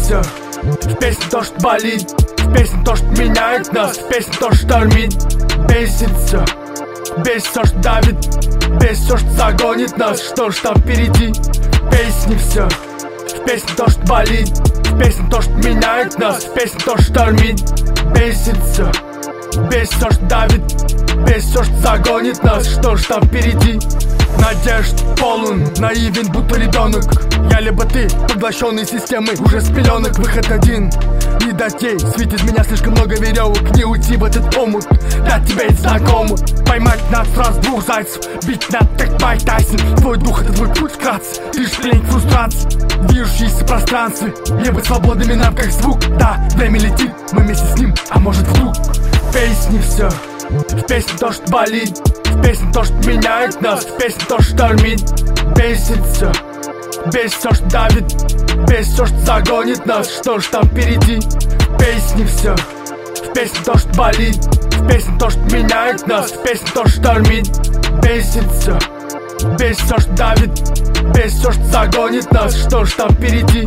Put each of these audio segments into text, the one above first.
все. В песне то, что болит, в песне то, что меняет нас, в песне то, что штормит. Бесит все, бесит все, что давит, бесит все, что загонит нас, что ж там впереди. В песне все, в песне то, что болит, в песне то, что меняет нас, в песне то, что штормит. Бесит все, бесит все, что давит, бесит все, что загонит нас, что ж там впереди. Надежд полон, наивен, будто ребенок. Я либо ты, поглощенный системой, уже с пеленок. Выход один, не дотей, светит меня слишком много веревок. Не уйти в этот омут, для тебя это знакомо. Поймать нас сразу двух зайцев, бить нас как Майк Тайсон. Твой дух это твой путь вкратце, ты ж пленник фрустрации, движущийся в пространстве. Не быть свободными нам как звук, да, время летит, мы вместе с ним, а может вдруг. В песне все, в песне то, что болит, в песне то, что меняет нас, в песне то, что штормит. Бесит все, бесит все, что давит, бесит все, что загонит нас, что ж там впереди. В песне все, в песне то, что болит, в песне то, что меняет нас, в песне то, что штормит. Бесит все, бесит все, что давит, бесит все, что загонит нас, что ж там впереди.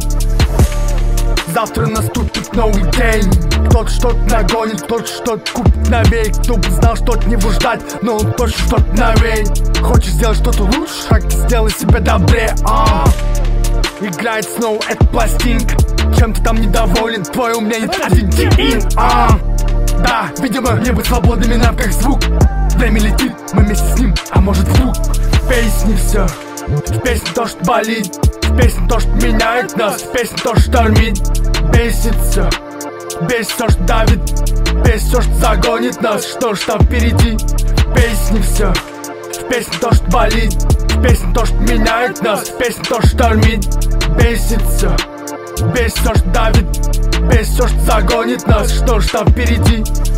Завтра наступит новый день. Кто-то что-то нагонит, кто-то что-то купит навек. Кто бы знал, что-то не ждать, но он точно что-то навеет. Хочешь сделать что-то лучше, так сделай себе добре. Играет снова эта пластинка. Чем ты там недоволен, твой ум не один день. Да, видимо, не быть свободными нам как звук. Время летит, мы вместе с ним, а может вдруг. В песне все, в песне то, что болит, в песне то, что меняет нас, в песне то, что штормит. Бесит все, бесит все, что давит, бесит все, что загонит нас, что ж там впереди. В песне все, в песне то, что болит, в песне то, что меняет нас, в песне то, что штормит. Бесит все, бесит все, что давит, бесит все, что загонит нас, что ж там впереди.